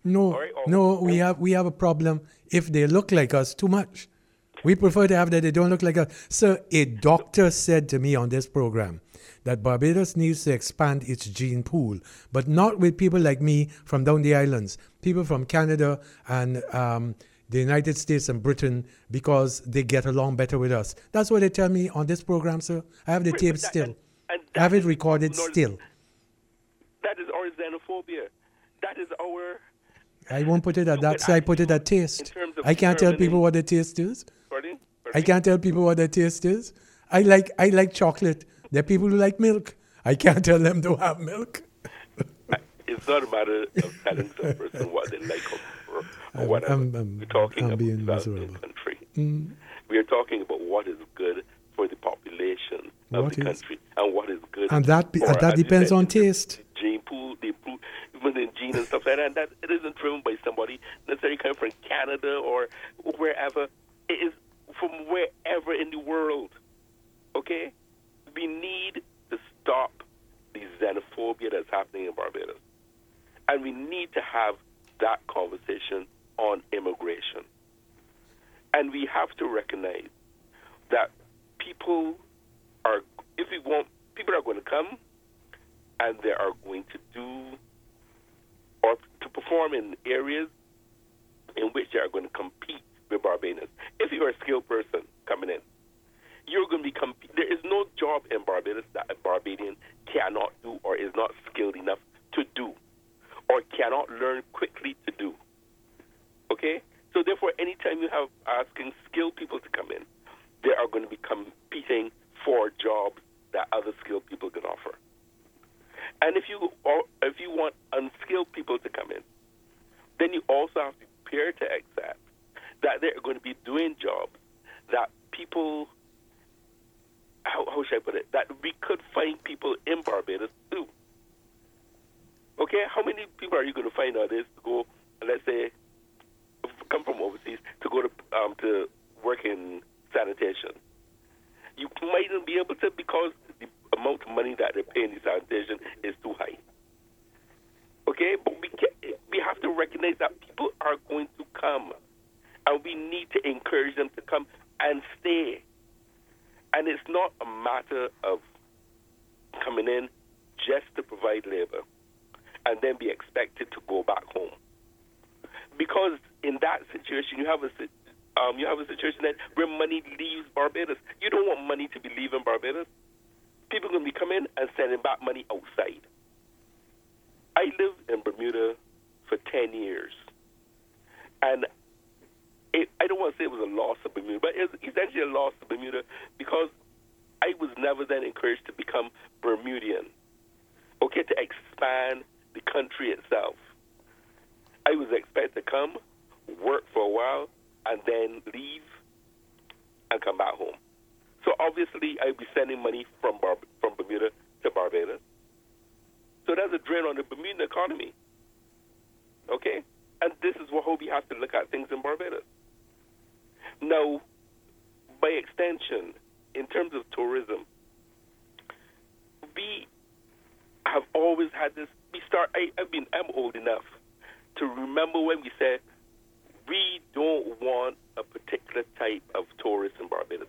No, All right? no, we have a problem if they look like us too much. We prefer to have that they don't look like us. So a doctor said to me on this program that Barbados needs to expand its gene pool, but not with people like me from down the islands, people from Canada and the United States and Britain, because they get along better with us. That's what they tell me on this program, sir. I have the Right, tape but that, still. and I have that it is recorded no, still. that is our xenophobia. That is our. I won't put it at that, stupid so I put it at attitude in taste. terms of I can't tell people determining. what the taste is. Pardon? I Pardon? can't tell people what their taste is. I like chocolate. There are people who like milk. I can't tell them to have milk. It's not a matter of telling some person what they like or whatever. We're talking I'm about being developing miserable. country. We are talking about what is good for the population of What the is- country and what is good And that for, that as you depends said, on the taste. gene pool, even the gene and stuff like that. And that it isn't driven by somebody necessarily coming from Canada or wherever. It is from wherever in the world. Okay? We need to stop the xenophobia that's happening in Barbados. And we need to have that conversation on immigration. And we have to recognize that people are going to come and they are going to do or to perform in areas in which they are going to compete with Barbadians. If you're a skilled person coming in, you're going to be there is no job in Barbados that a Barbadian cannot do or is not skilled enough to do or cannot learn quickly to do. Okay? So therefore, anytime you have asking skilled people to come in, they are going to be competing for jobs that other skilled people can offer. And if you want unskilled people to come in, then you also have to be prepared to accept that they're going to be doing jobs that people, how should I put it, that we could find people in Barbados to do. Okay, how many people are you going to find nowadays to go, let's say, come from overseas to go to work in sanitation? You mightn't be able to because the amount of money that they pay in the sanitation is too high. Okay, but we have to recognize that people are going to come, and we need to encourage them to come and stay. And it's not a matter of coming in just to provide labor and then be expected to go back home. Because in that situation, you have a situation that where money leaves Barbados. You don't want money to be leaving Barbados. People are going to be coming and sending back money outside. I lived in Bermuda for 10 years. And I don't want to say it was a loss of Bermuda, but it's essentially a loss of Bermuda because I was never then encouraged to become Bermudian, okay, to expand the country itself. I was expected to come, work for a while, and then leave and come back home. So obviously, I'd be sending money from Bermuda to Barbados. So that's a drain on the Bermudan economy. Okay? And this is how we have to look at things in Barbados. Now, by extension, in terms of tourism, we have always had this. I'm old enough to remember when we said we don't want a particular type of tourist in Barbados.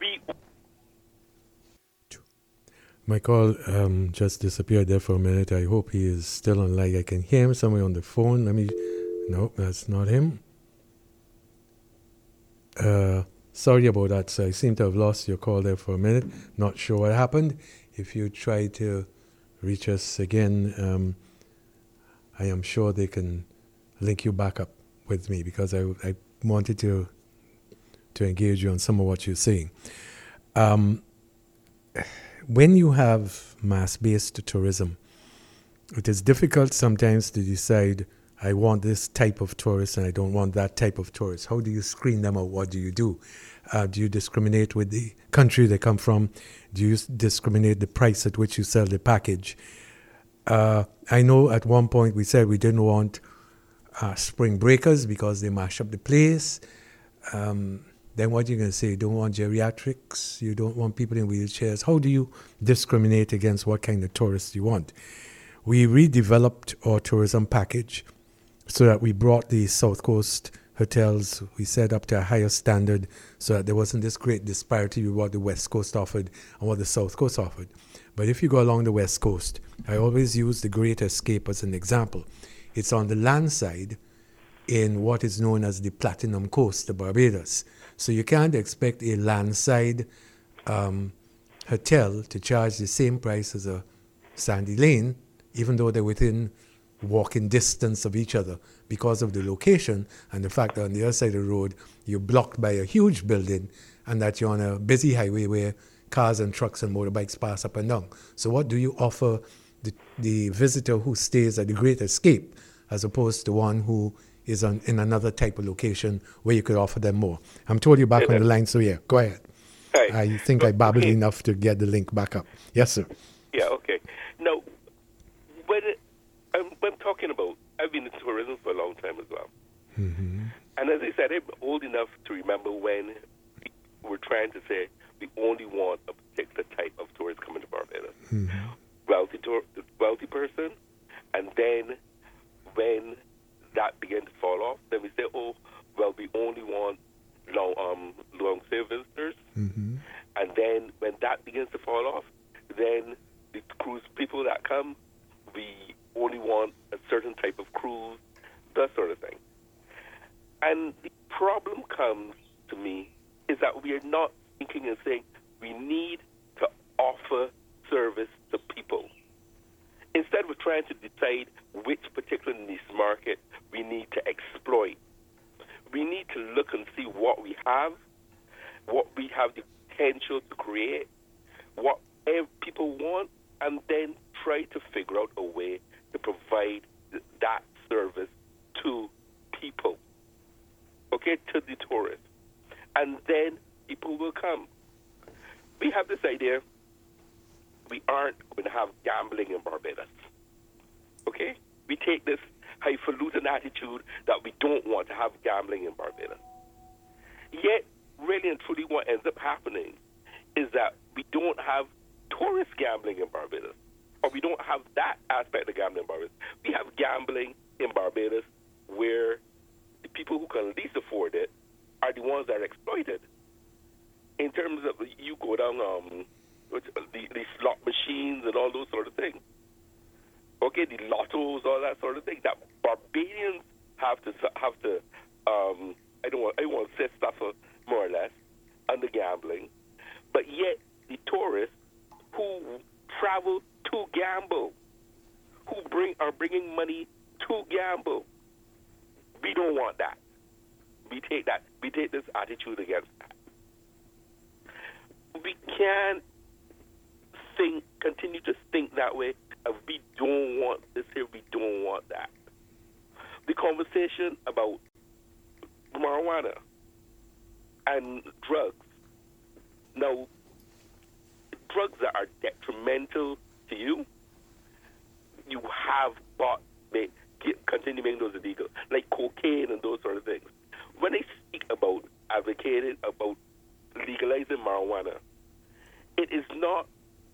My call just disappeared there for a minute. I hope he is still online. I can hear him somewhere on the phone. No, that's not him. Sorry about that, sir. I seem to have lost your call there for a minute. Not sure what happened. If you try to reach us again, I am sure they can link you back up with me because I wanted to engage you on some of what you're saying. When you have mass-based tourism, it is difficult sometimes to decide, I want this type of tourist and I don't want that type of tourist. How do you screen them out? What do you do? Do you discriminate with the country they come from? Do you discriminate the price at which you sell the package? I know at one point we said we didn't want spring breakers because they mash up the place. Then what are you going to say? You don't want geriatrics? You don't want people in wheelchairs? How do you discriminate against what kind of tourists you want? We redeveloped our tourism package so that we brought the South Coast hotels, we set up to a higher standard so that there wasn't this great disparity with what the West Coast offered and what the South Coast offered. But if you go along the West Coast, I always use the Great Escape as an example. It's on the land side in what is known as the Platinum Coast, the Barbados. So you can't expect a landside hotel to charge the same price as a Sandy Lane, even though they're within walking distance of each other because of the location and the fact that on the other side of the road you're blocked by a huge building and that you're on a busy highway where cars and trucks and motorbikes pass up and down. So what do you offer the visitor who stays at the Great Escape as opposed to one who is in another type of location where you could offer them more? I'm told you're back on the line, so yeah, go ahead. Right. I think I babbled enough to get the link back up. Yes, sir. Yeah, okay. Now, when I'm talking about, I've been in tourism for a long time as well. Mm-hmm. And as I said, I'm old enough to remember when we were trying to say we only want a particular type of tourist coming to Barbados. Mm-hmm. Wealthy person. And then when that began to fall off, then we say, oh, well, we only want long stay visitors. Mm-hmm. And then when that begins to fall off, then the cruise people that come, we only want a certain type of cruise, that sort of thing. And the problem comes to me is that we are not thinking and saying we need to offer service to people. Instead, we're trying to decide which particular niche market we need to exploit. We need to look and see what we have the potential to create, what people want, and then try to figure out a way to provide that service to people, okay, to the tourists. And then people will come. We have this idea we aren't going to have gambling in Barbados, okay? We take this highfalutin attitude that we don't want to have gambling in Barbados. Yet, really and truly what ends up happening is that we don't have tourist gambling in Barbados, or we don't have that aspect of gambling in Barbados. We have gambling in Barbados where the people who can least afford it are the ones that are exploited. In terms of, you go down the slot machines and all those sort of things. Okay, the lottos, all that sort of thing. That Barbadians have to I want to say suffer more or less under gambling, but yet the tourists who travel to gamble, who are bringing money to gamble, we don't want that. We take this attitude against that. We can't continue to think that way. We don't want this here. We don't want that. The conversation about marijuana and drugs. Now, drugs that are detrimental to you, you have bought, continue making those illegal, like cocaine and those sort of things. When I speak about advocating about legalizing marijuana, it is not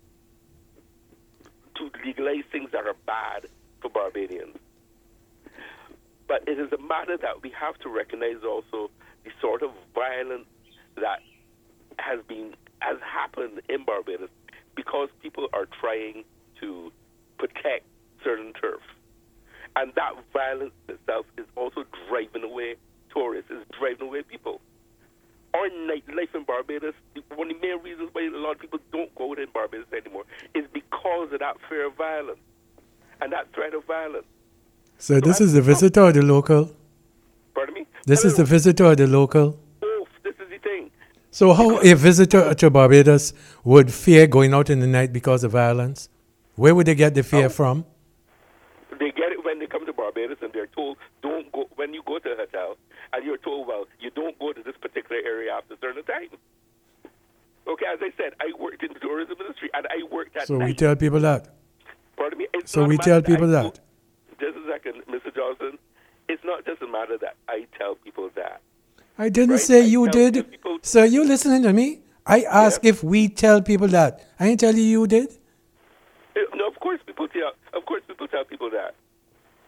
to legalize things that are bad for Barbadians. But it is a matter that we have to recognize also the sort of violence that has happened in Barbados because people are trying to protect certain turf. And that violence itself is also driving away tourists, is driving away people. Our nightlife in Barbados, one of the main reasons why a lot of people don't go in Barbados anymore is because of that fear of violence and that threat of violence. So this is the visitor or the local? Pardon me? This is the visitor or the local? Oh, this is the thing. So how a visitor to Barbados would fear going out in the night because of violence? Where would they get the fear from? They get it when they come to Barbados and they're told, don't go, when you go to a hotel, and you're told, well, you don't go to this particular area after a certain time. Okay, as I said, I worked in the tourism industry, and I worked at night. So we tell people that? Pardon me? So we tell people that? Just a second, Mr. Johnson. It's not just a matter that I tell people that. I didn't say you did. Sir, you listening to me? I asked if we tell people that. I didn't tell you did. No, of course people tell people that.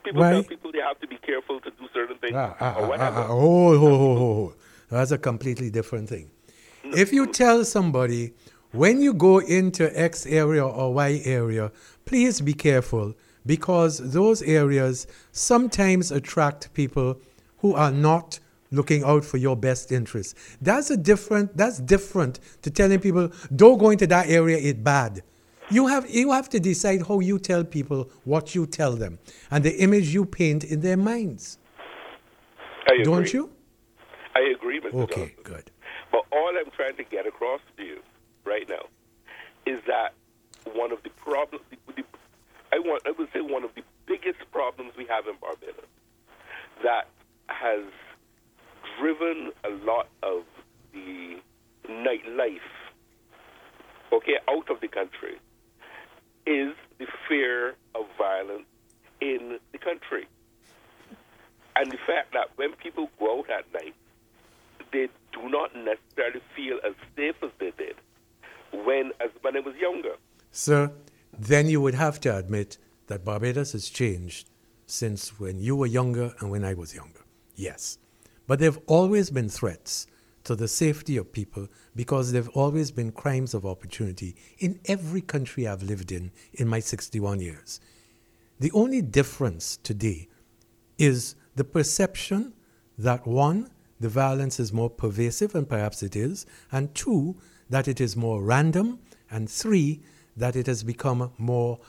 people tell Why? people they have to be careful to do certain things Ah, ah, or ah, whatever. ah, ah. Oh. That's a completely different thing. If you tell somebody, when you go into X area or Y area, please be careful because those areas sometimes attract people who are not looking out for your best interest. That's different to telling people, don't go into that area, it's bad. You have to decide how you tell people what you tell them and the image you paint in their minds. I agree. Don't you? I agree, Mr. Okay, Johnson. good. But all I'm trying to get across to you right now is that one of the problems, I would say one of the biggest problems we have in Barbados that has driven a lot of the nightlife, out of the country, is the fear of violence in the country. And the fact that when people go out at night, they do not necessarily feel as safe as they did when I was younger. Sir, then you would have to admit that Barbados has changed since when you were younger and when I was younger. Yes. But there have always been threats to the safety of people because there have always been crimes of opportunity in every country I've lived in my 61 years. The only difference today is the perception that one, the violence is more pervasive, and perhaps it is, and two, that it is more random, and three, that it has become more,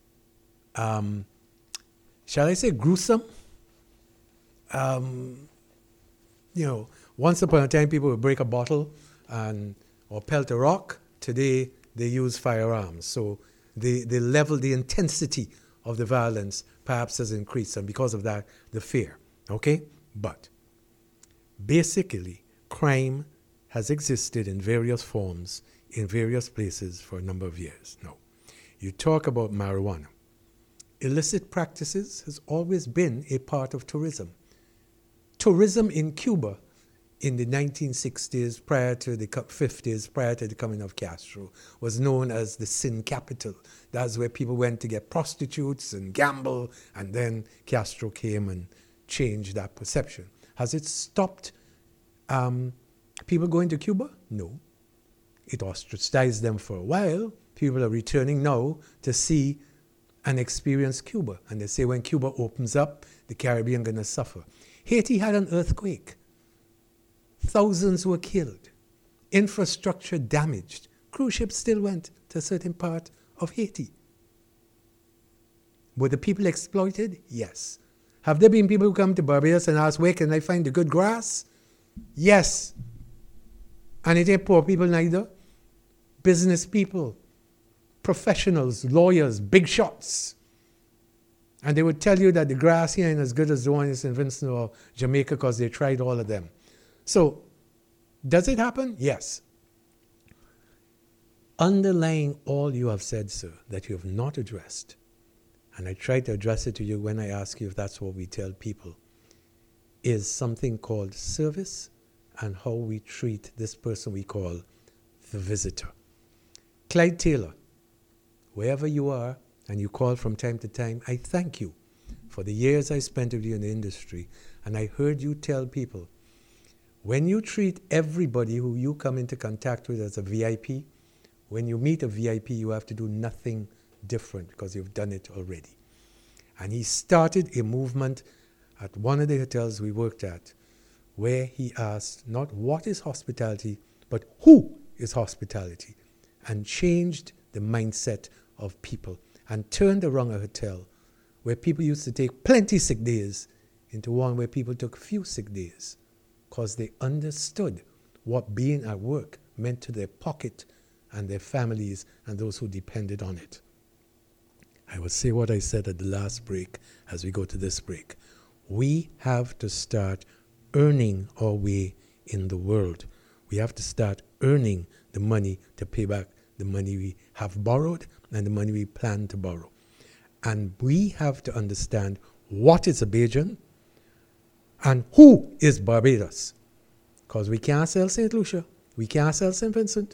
shall I say, gruesome? Once upon a time people would break a bottle or pelt a rock. Today they use firearms. So the level, the intensity of the violence perhaps has increased, and because of that, the fear. Okay? But basically, crime has existed in various forms, in various places for a number of years. Now, you talk about marijuana. Illicit practices has always been a part of tourism. Tourism in Cuba in the 1960s, prior to the 50s, prior to the coming of Castro, was known as the sin capital. That's where people went to get prostitutes and gamble, and then Castro came and changed that perception. Has it stopped people going to Cuba? No. It ostracized them for a while. People are returning now to see and experience Cuba. And they say when Cuba opens up, the Caribbean going to suffer. Haiti had an earthquake. Thousands were killed. Infrastructure damaged. Cruise ships still went to a certain part of Haiti. Were the people exploited? Yes. Have there been people who come to Barbados and ask, where can I find the good grass? Yes. And it ain't poor people neither. Business people, professionals, lawyers, big shots. And they would tell you that the grass here ain't as good as the one in St. Vincent or Jamaica because they tried all of them. So, does it happen? Yes. Underlying all you have said, sir, that you have not addressed, and I try to address it to you when I ask you if that's what we tell people, is something called service and how we treat this person we call the visitor. Clyde Taylor, wherever you are, and you call from time to time, I thank you for the years I spent with you in the industry, and I heard you tell people, when you treat everybody who you come into contact with as a VIP, when you meet a VIP, you have to do nothing different because you've done it already. And he started a movement at one of the hotels we worked at where he asked not what is hospitality, but who is hospitality, and changed the mindset of people and turned around a hotel where people used to take plenty sick days into one where people took few sick days because they understood what being at work meant to their pocket and their families and those who depended on it. I will say what I said at the last break as we go to this break. We have to start earning our way in the world. We have to start earning the money to pay back the money we have borrowed and the money we plan to borrow. And we have to understand what is a Bajan and who is Barbados. Because we can't sell St. Lucia. We can't sell St. Vincent.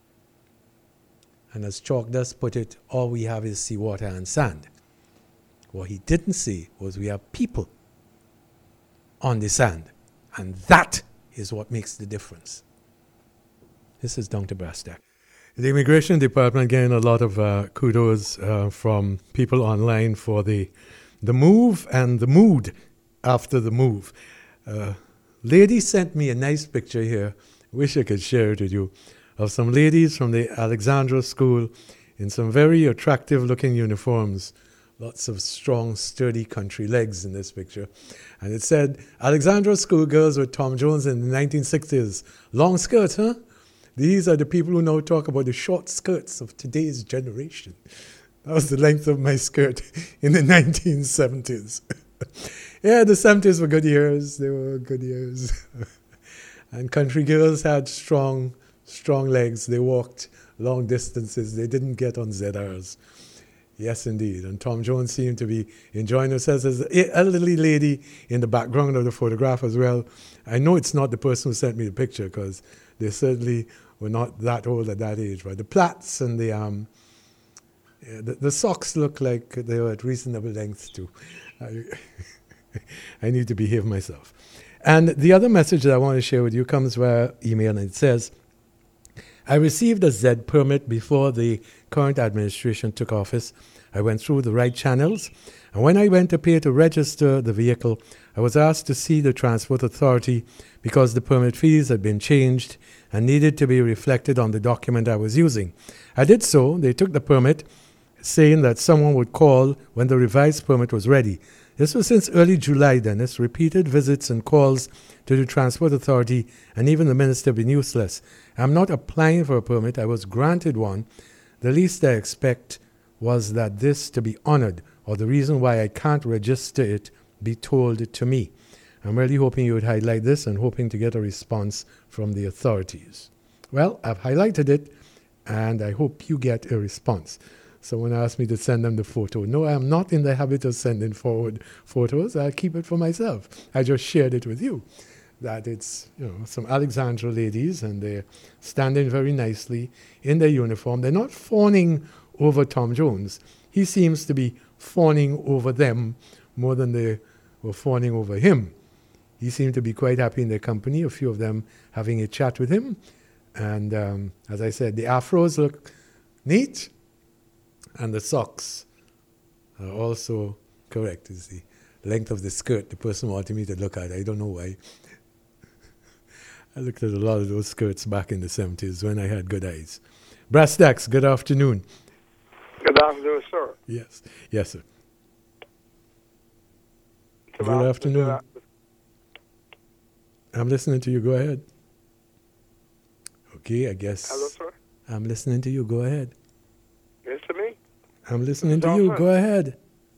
And as Chalk does put it, all we have is seawater and sand. What he didn't see was we have people on the sand. And that is what makes the difference. This is down to brass tack. The Immigration Department getting a lot of kudos from people online for the move and the mood after the move. Lady sent me a nice picture here. Wish I could share it with you. Of some ladies from the Alexandra School in some very attractive looking uniforms. Lots of strong, sturdy country legs in this picture. And it said, Alexandra School girls with Tom Jones in the 1960s. Long skirts, huh? These are the people who now talk about the short skirts of today's generation. That was the length of my skirt in the 1970s. Yeah, the 70s were good years. They were good years. And country girls had strong legs. They walked long distances. They didn't get on ZRs. Yes, indeed. And Tom Jones seemed to be enjoying herself. There's an elderly lady in the background of the photograph as well. I know it's not the person who sent me the picture because they certainly were not that old at that age. But the plaits and the socks look like they were at reasonable lengths too. I need to behave myself. And the other message that I want to share with you comes via email, and it says, I received a Z permit before the current administration took office. I went through the right channels, and when I went to pay to register the vehicle, I was asked to see the Transport Authority because the permit fees had been changed and needed to be reflected on the document I was using. I did so. They took the permit, saying that someone would call when the revised permit was ready. This was since early July, Dennis. Repeated visits and calls to the Transport Authority and even the minister have been useless. I'm not applying for a permit. I was granted one. The least I expect was that this to be honored, or the reason why I can't register it be told to me. I'm really hoping you would highlight this and hoping to get a response from the authorities. Well, I've highlighted it, and I hope you get a response. Someone asked me to send them the photo. No, I'm not in the habit of sending forward photos. I keep it for myself. I just shared it with you. That it's, some Alexandra ladies, and they're standing very nicely in their uniform. They're not fawning over Tom Jones. He seems to be fawning over them more than they were fawning over him. He seemed to be quite happy in their company, a few of them having a chat with him. And as I said, the afros look neat. And the socks are also correct. It's the length of the skirt the person wanted me to look at. I don't know why. I looked at a lot of those skirts back in the 70s when I had good eyes. Brass Tacks, good afternoon. Good afternoon, sir. Yes. Yes, sir. Good afternoon. I'm listening to you. Go ahead. Okay, I guess. Hello, sir. I'm listening to you. Go ahead. Mr. Me? I'm listening to you. Go ahead.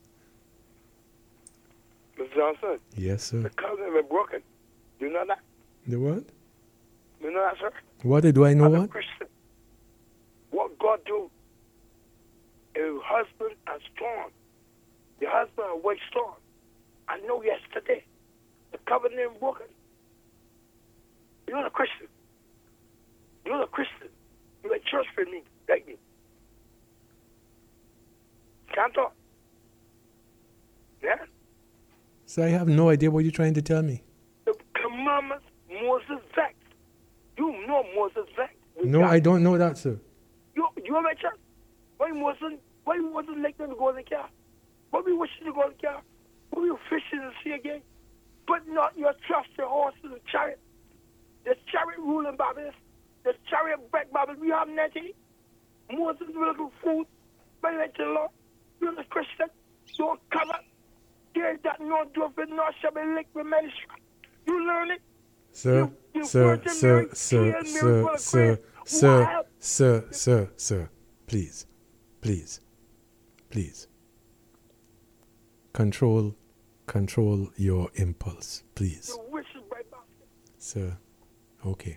Mr. Johnson? Yes, sir. The covenant been broken. Do you know that? The what? You know that, sir? What do I know? What? Christian, what God do is husband and storm. The husband and wife storm. I know yesterday the covenant broken. You're not a Christian. You're not a Christian. You're a church for me, like me. Can't talk. Yeah? So I have no idea what you're trying to tell me. The commandments Moses vexed. You know Moses vexed. No, I don't know that, sir. You have a church. Why Moses like them to go in the car? Why we wishing to go in the car? Why we fishing in the sea again? But not your trust, your horses and chariot. The chariot ruling Babylon. The chariot back Babylon. We have nothing. Moses will look for food. By the law. You're a Christian. Don't cover. There that no do for no shall be licked with ministry. You learn it. Sir, please. Control your impulse, please. Sir, okay.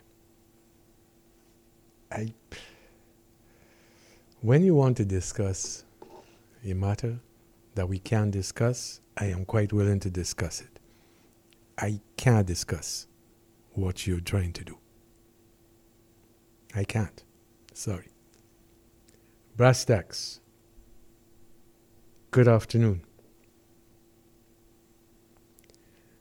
When you want to discuss a matter that we can discuss, I am quite willing to discuss it. I can't discuss what you're trying to do. I can't. Sorry. Brass Tacks. Good afternoon.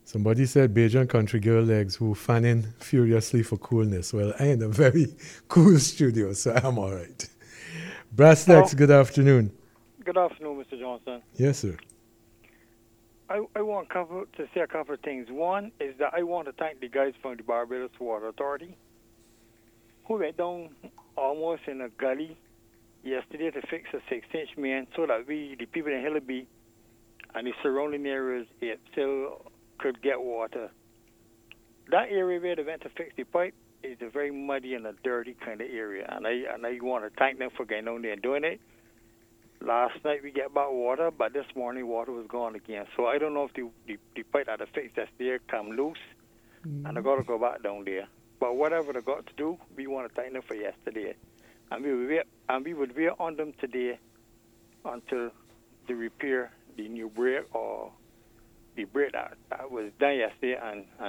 Somebody said Bajan country girl legs who fanning furiously for coolness. Well, I in a very cool studio, so I'm all right. Brass Legs, good afternoon. Good afternoon, Mr. Johnson. Yes, sir. I want to say a couple of things. One is that I want to thank the guys from the Barbados Water Authority who went down almost in a gully yesterday to fix a 6-inch main so that we, the people in Hillaby and the surrounding areas, it still could get water. That area where they went to fix the pipe is a very muddy and a dirty kind of area, and I want to thank them for getting down there and doing it. Last night we get back water, but this morning water was gone again. So I don't know if the pipe that I fixed that's there come loose, and I got to go back down there. But whatever they got to do, we want to thank them for yesterday, and we would wait on them today until they repair the new break or the break that was done yesterday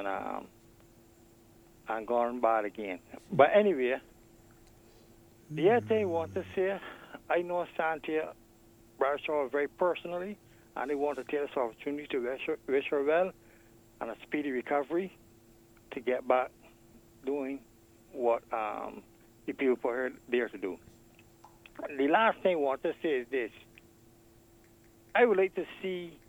and gone bad again. But anyway, the other thing I want to say, I know Santia Bradshaw very personally, and I want to take this opportunity to wish her well and a speedy recovery to get back doing what the people put her there to do. The last thing I want to say is this. I would like to see,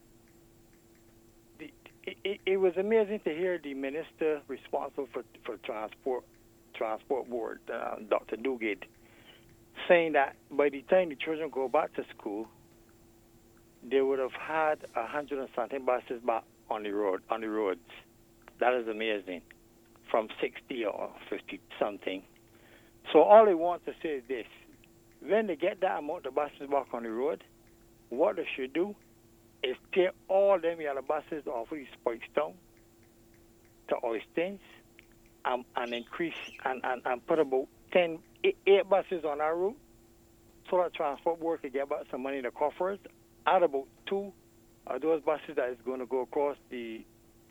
it was amazing to hear the minister responsible for transport board, Dr. Duguid, saying that by the time the children go back to school, they would have had 100 and something buses back on the roads. That is amazing, from 60 or 50 something. So all I want to say is this: when they get that amount of buses back on the road, what they should do is take all them yellow buses off of the Spikestown to Oistins and increase and put about 8 buses on our route so that Transport Board can get back some money in the coffers. Add about 2 of those buses that is going to go across the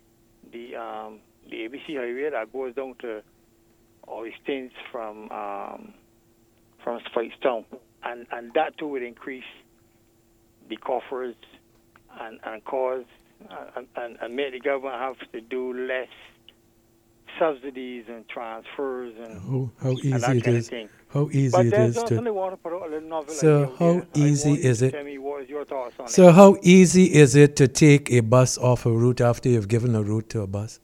ABC highway that goes down to Oistins from Spikestown. And that too would increase the coffers and cause and make the government have to do less subsidies and transfers and how easy and that it kind is. of thing. How easy But it there's is to. only want to put out a little novel. So like how easy is it? Tell me what is your thoughts on So it. how easy is it to take a bus off a route after you've given a route to a bus?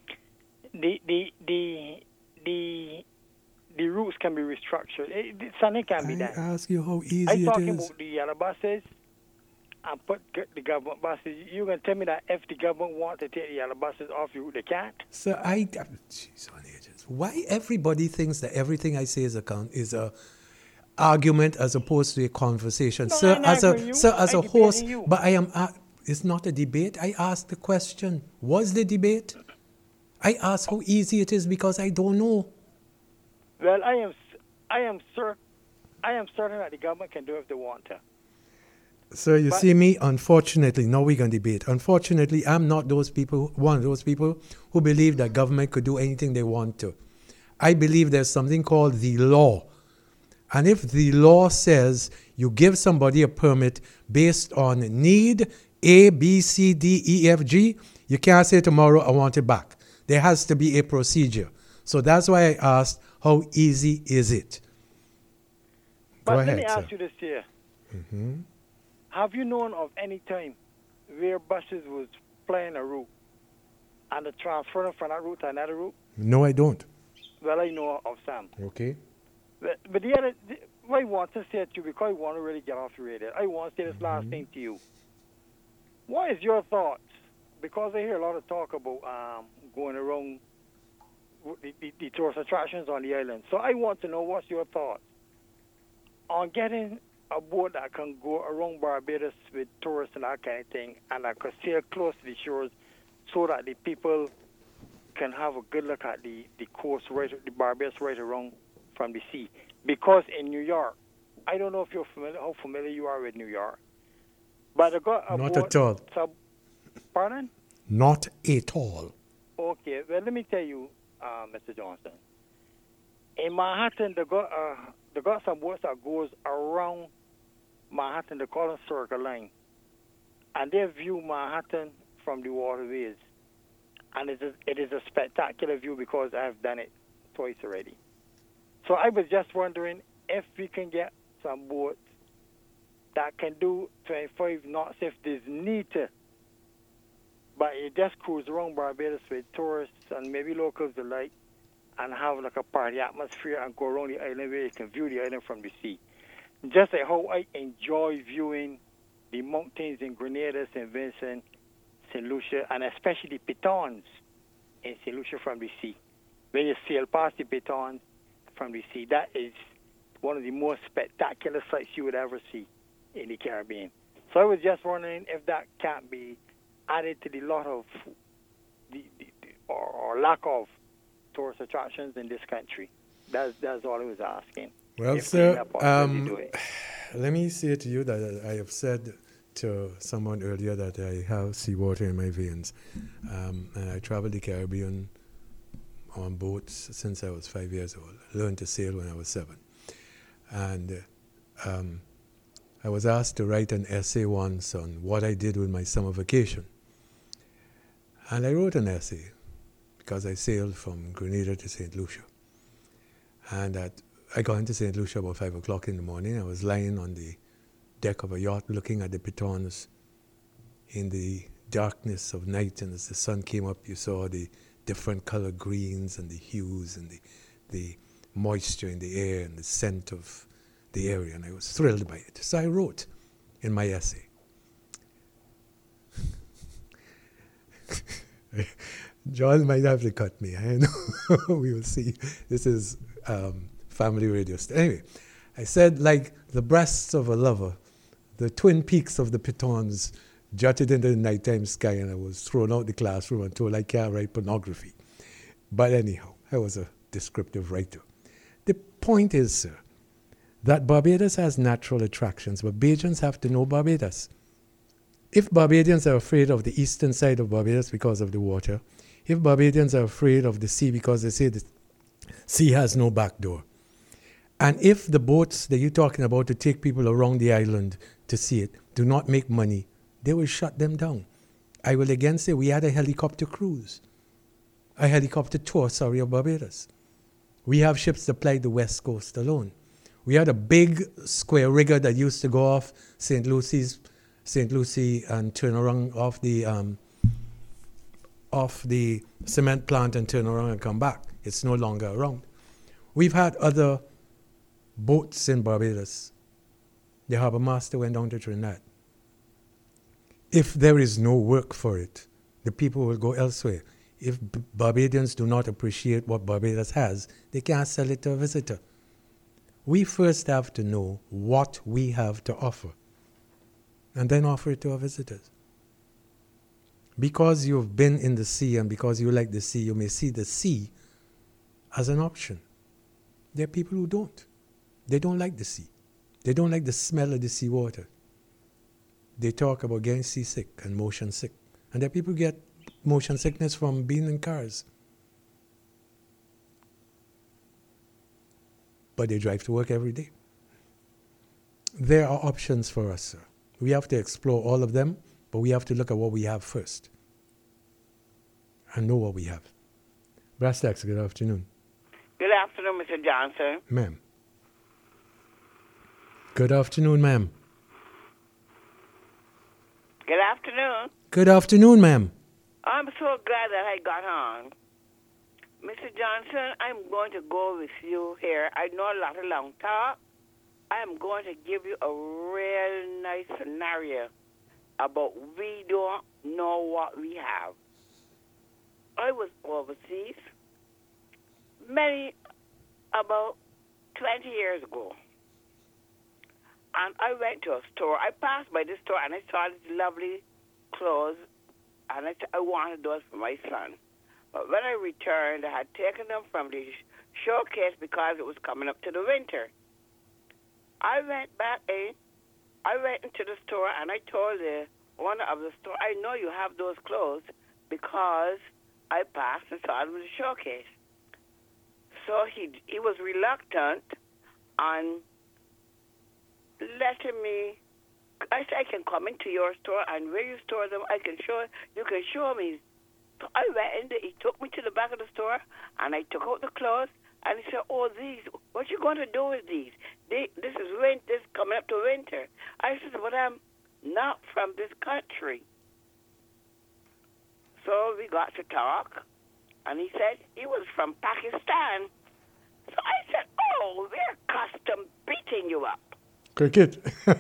The routes can be restructured. Something can be I done. ask you how easy I'm it talking is. about the yellow buses and put the government buses. You can tell me that if the government wants to take the yellow buses off the route, they can't. So jeez, on ages. Why everybody thinks that everything I say is a argument as opposed to a conversation? No, So I'm as not a with you. so as I'm a host, debating you. but I am. It's not a debate. I asked the question. Was the debate? I asked how easy it is because I don't know. Well, I am certain that the government can do it if they want to. So you But- see me, unfortunately, now we can debate. Unfortunately, I'm not one of those people who believe that government could do anything they want to. I believe there's something called the law. And if the law says you give somebody a permit based on need, A, B, C, D, E, F, G, you can't say tomorrow I want it back. There has to be a procedure. So that's why I asked, how easy is it? But Go let ahead, me ask sir. you this here. Mm-hmm. Have you known of any time where buses was playing a route and they transferred them from that route to another route? No, I don't. Well, I know of some. Okay. But what I want to say to you, because I want to really get off the radio, I want to say this last thing to you. What is your thoughts? Because I hear a lot of talk about going around the tourist attractions on the island. So I want to know what's your thoughts on getting a boat that can go around Barbados with tourists and that kind of thing, and that could sail close to the shores so that the people can have a good look at the coast, the Barbados right around from the sea. Because in New York, I don't know if you're familiar, how familiar you are with New York, but they got a Not boat. at all. Pardon? Not at all. Okay, well, let me tell you, Mr. Johnson. In Manhattan, they got some boats that goes around Manhattan. They call them Circle Line, and they view Manhattan from the waterways. and it is a spectacular view because I have done it twice already. So I was just wondering if we can get some boats that can do 25 knots if there's need to. But it just cruise around Barbados with tourists and maybe locals alike and have like a party atmosphere and go around the island where you can view the island from the sea. Just like how I enjoy viewing the mountains in Grenada, St. Vincent, St. Lucia, and especially the pitons in St. Lucia from the sea. When you sail past the pitons from the sea, that is one of the most spectacular sights you would ever see in the Caribbean. So I was just wondering if that can't be added to the lot of or lack of tourist attractions in this country. That's all I was asking. Well, sir, let me say to you that I have said to someone earlier that I have seawater in my veins. And I traveled the Caribbean on boats since I was 5 years old. I learned to sail when I was 7. And I was asked to write an essay once on what I did with my summer vacation. And I wrote an essay because I sailed from Grenada to St. Lucia. And I got into St. Lucia about 5 o'clock in the morning. I was lying on the deck of a yacht looking at the pitons in the darkness of night. And as the sun came up, you saw the different color greens and the hues and the moisture in the air and the scent of the area. And I was thrilled by it. So I wrote in my essay. John might have to cut me. I know. We will see. This is family radio. Anyway, I said, like the breasts of a lover, the twin peaks of the pitons jutted into the nighttime sky, and I was thrown out the classroom and told I can't write pornography. But anyhow, I was a descriptive writer. The point is, sir, that Barbados has natural attractions, but Bajans have to know Barbados. If Barbadians are afraid of the eastern side of Barbados because of the water, if Barbadians are afraid of the sea because they say the sea has no back door, and if the boats that you're talking about to take people around the island to see it do not make money, they will shut them down. I will again say we had a helicopter cruise, a helicopter tour, of Barbados. We have ships that ply the west coast alone. We had a big square rigger that used to go off St. Lucie and turn around off the cement plant and turn around and come back. It's no longer around. We've had other boats in Barbados. The harbour master went down to Trinidad. If there is no work for it, the people will go elsewhere. If Barbadians do not appreciate what Barbados has, they can't sell it to a visitor. We first have to know what we have to offer and then offer it to our visitors. Because you've been in the sea and because you like the sea, you may see the sea as an option. There are people who don't. They don't like the sea. They don't like the smell of the seawater. They talk about getting seasick and motion sick. And there are people who get motion sickness from being in cars. But they drive to work every day. There are options for us, sir. We have to explore all of them, but we have to look at what we have first and know what we have. Brastax, good afternoon. Good afternoon, Mr. Johnson. Ma'am. Good afternoon, ma'am. Good afternoon. Good afternoon, ma'am. I'm so glad that I got on. Mr. Johnson, I'm going to go with you here. I know a lot of long talk. I am going to give you a real nice scenario about we don't know what we have. I was overseas about 20 years ago. And I went to a store. I passed by this store and I saw these lovely clothes. And I wanted those for my son. But when I returned, I had taken them from the showcase because it was coming up to the winter. I went back in. I went into the store and I told the owner of the store, I know you have those clothes because I passed and saw them in the showcase. So he was reluctant on letting me. I said, I can come into your store and where you store them, you can show me So I went in there. He took me to the back of the store, and I took out the clothes, and he said, "Oh, these, what you going to do with these? This is winter. This is coming up to winter." I said, "But I'm not from this country." So we got to talk, and he said he was from Pakistan. So I said, "Oh, we're custom beating you up." Cricket.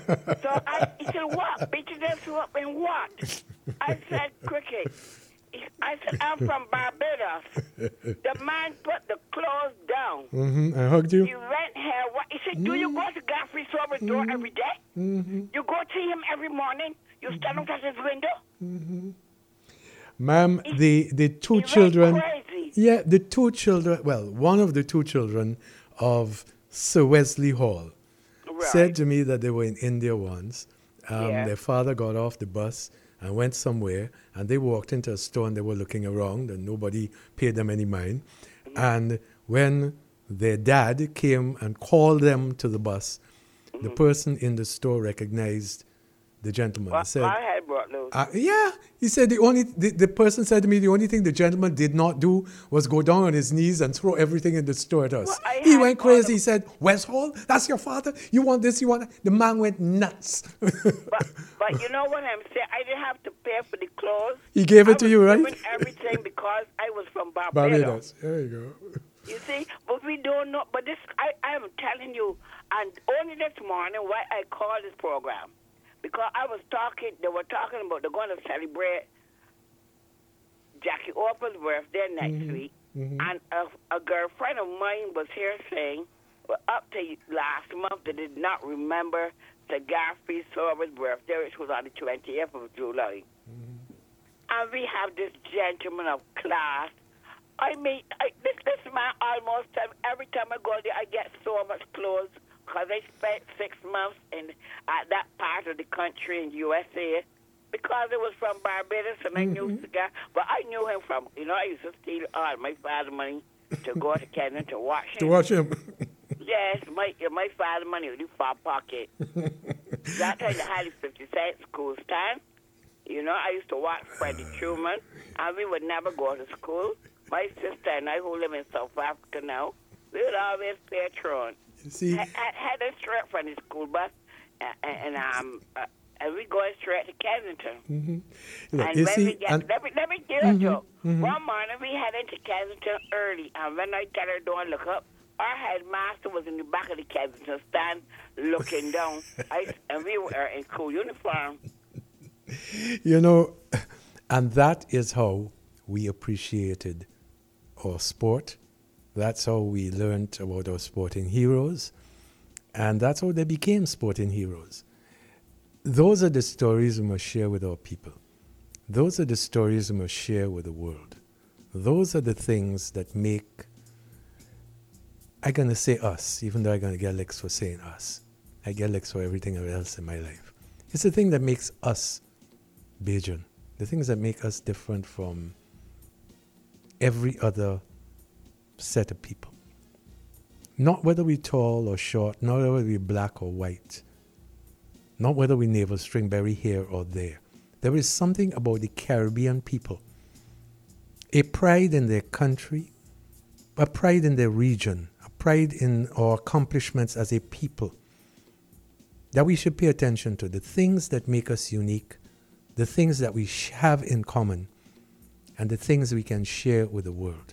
He said, "What? Beating us up in what?" I said, "Cricket." I said, "I'm from Barbados." The man put the clothes down. Mm-hmm. I hugged you. He went here. He said, "Do you go to Godfrey Sober's door every day? Mm-hmm. You go see him every morning? You stand out at his window?" Mm-hmm. Ma'am, the two he children. Went crazy. Yeah, the two children. Well, one of the two children of Sir Wesley Hall said to me that they were in India once. Their father got off the bus and went somewhere, and they walked into a store and they were looking around, and nobody paid them any mind. Mm-hmm. And when their dad came and called them to the bus, the person in the store recognized the gentleman. Well, said, I had brought those. yeah, he said the person said to me the only thing the gentleman did not do was go down on his knees and throw everything in the store at us. Well, he went crazy. He said, "West Hall, that's your father? You want this, you want that?" The man went nuts. but you know what I'm saying? I didn't have to pay for the clothes. He gave it to you, right? I was everything because I was from Barbados. There you go. You see, but we don't know. But this, I am telling you, and only this morning why I called this program. Because they were talking about they're going to celebrate Jackie Opal's birthday next week. Mm-hmm. And a girlfriend of mine was here saying, well, up to last month, they did not remember the Godfrey Sober's birthday, which was on the 20th of July. Mm-hmm. And we have this gentleman of class. I mean, this man almost, every time I go there, I get so much clothes. Because I spent 6 months at that part of the country in USA because it was from Barbados and I knew the guy. But I knew him from, I used to steal all my father's money to go to Canada to watch him. To watch him? Yes, my father's money was in my pocket. That time I had a 50-cent school stand. I used to watch Freddie Truman and we would never go to school. My sister and I, who live in South Africa now, we would always play a truant. See, I had a straight from the school bus, and we going straight to Kensington. Mm-hmm. And let me tell you, one morning we head into Kensington early, and when I tell her don't look up, our headmaster was in the back of the Kensington stand looking down, and we were in school uniform. And that is how we appreciated our sport. That's how we learned about our sporting heroes, and that's how they became sporting heroes. Those are the stories we must share with our people. Those are the stories we must share with the world. Those are the things that make, I'm going to say us, even though I'm going to get licks for saying us. I get licks for everything else in my life. It's the thing that makes us Bajan, the things that make us different from every other set of people. Not whether we're tall or short, not whether we're black or white, not whether we navel stringberry here or there. There is something about the Caribbean people, a pride in their country, a pride in their region, a pride in our accomplishments as a people, that we should pay attention to, the things that make us unique, the things that we have in common, and the things we can share with the world.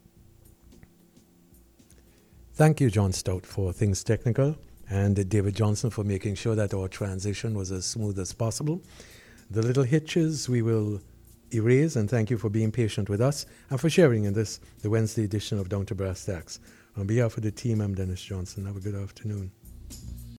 Thank you, John Stout, for Things Technical, and David Johnson for making sure that our transition was as smooth as possible. The little hitches we will erase, and thank you for being patient with us and for sharing in this, the Wednesday edition of Down to Brass Tacks. On behalf of the team, I'm Dennis Johnson. Have a good afternoon.